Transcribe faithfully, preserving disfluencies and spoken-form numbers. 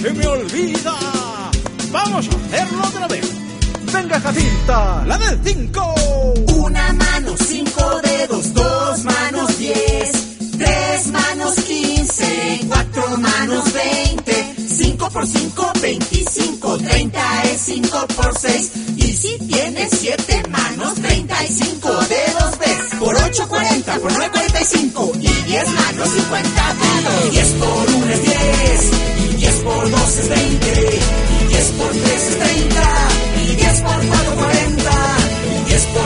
se me olvida. Vamos a hacerlo otra vez. Venga, Jacinta, la del cinco. Una mano, cinco dedos, dos manos, diez. Tres manos, quince. Cuatro manos, veinte. Cinco por cinco, veinticinco. Treinta es cinco por seis. Y si tienes siete manos, treinta y cinco dedos ves. Por ocho, cuarenta. Por nueve, cuarenta y cinco. Y diez manos, cincuenta dedos. Diez por uno es diez. Y diez por dos es veinte. Y diez por tres es treinta. Y diez por cuatro